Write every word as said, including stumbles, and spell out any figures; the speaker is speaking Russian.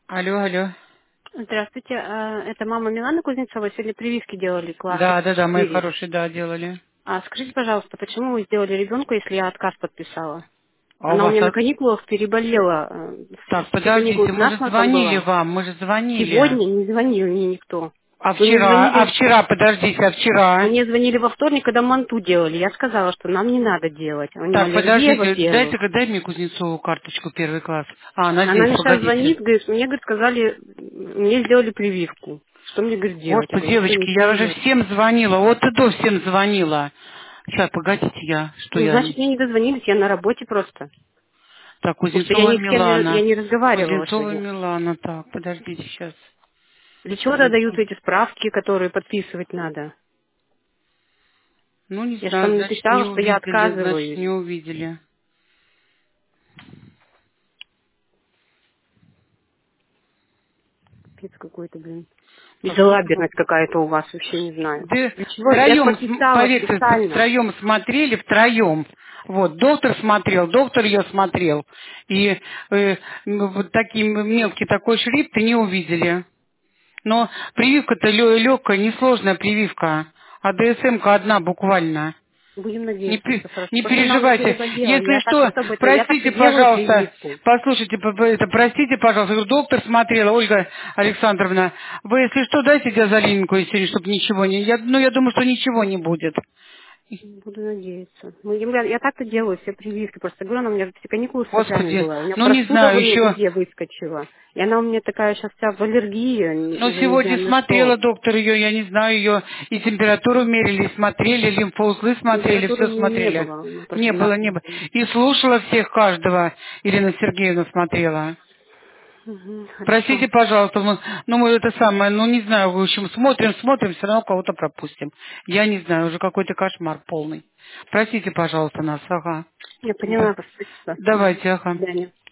Алло, алло. Здравствуйте, а, это мама Миланы Кузнецова. Сегодня прививки делали класса Да, да, да, мои четыре. хорошие, да, делали. А скажите, пожалуйста, почему вы сделали ребенку, если я отказ подписала? А у Она у вас... меня на от- каникулах переболела. э, Так, Все каникулы подождите, с мы же насморком звонили была. вам, мы же звонили. Сегодня не звонил мне никто. А Вы мне вчера, а звонили, вчера, подождите, а вчера? мне звонили во вторник, когда манту делали. Я сказала, что нам не надо делать. У нее Так, аллергия, подождите, во-первых. дайте-ка, дай мне Кузнецову карточку первый класс. А, она Она здесь, мне сейчас погодите. звонит, говорит, мне, говорит, сказали, мне сделали прививку. Что мне, говорит, делать? Я Господи, говорю, ничего не девочки, я уже делать. всем звонила, вот и до всем звонила. Сейчас, погодите, я, что Ну, я... значит, мне не дозвонились, я на работе просто. Так, Потому что я Кузнецова ни с кем не, я Милана. не разговаривала Кузнецова сегодня. Милана, так, подождите, сейчас. Для чего-то дают Кузнецова. эти справки, которые подписывать надо. Ну, не Я же знаю, там значит, не написала, что я увидели, значит, отказываюсь. не увидели. Пиц какой-то, блин. Попробуем. Безалаберность какая-то у вас, вообще не знаю. Да Для чего? Я ж втроем, см- подписала поверьте, специально. втроем смотрели, втроем. Вот, доктор смотрел, доктор ее смотрел. И э, ну, вот такие мелкий такой шрифт и не увидели. Но прививка-то легкая, несложная прививка. А ДСМ-ка одна буквально. Будем Не, надеяться, пе- что хорошо. не Просто она уже переживайте. переболела. Если Я так что, особо это, я так-то простите, делаю пожалуйста, прививку. послушайте, п- п- это, простите, пожалуйста, говорю, доктор смотрела, Ольга Александровна, вы, если что, дайте диазолинку, если чтобы ничего не... Я, ну, я думаю, что ничего не будет. Буду надеяться. Ну, я, я так-то делаю все прививки. Просто говорю, она у меня все каникулы с соплями Господи, была. У меня ну, не простуда знаю, вон еще... везде выскочила. И она у меня такая сейчас вся в аллергии, не- Ну, уже не сегодня знаю на смотрела что. доктор ее, я не знаю ее, и температуру мерили, и смотрели, лимфоузлы смотрели, Температуры все у нее не смотрели. было. Она Не просто было, ляг не было. такой. И слушала всех каждого, Ирина Сергеевна смотрела. Мгм, Простите, хорошо. пожалуйста, мы, ну мы это самое, ну не знаю, в общем, смотрим, смотрим, все равно кого-то пропустим. Я не знаю, уже какой-то кошмар полный. Простите, пожалуйста, нас, ага. Я Да. поняла вас. Спасибо. Мгм. Давайте, До ага. свидания.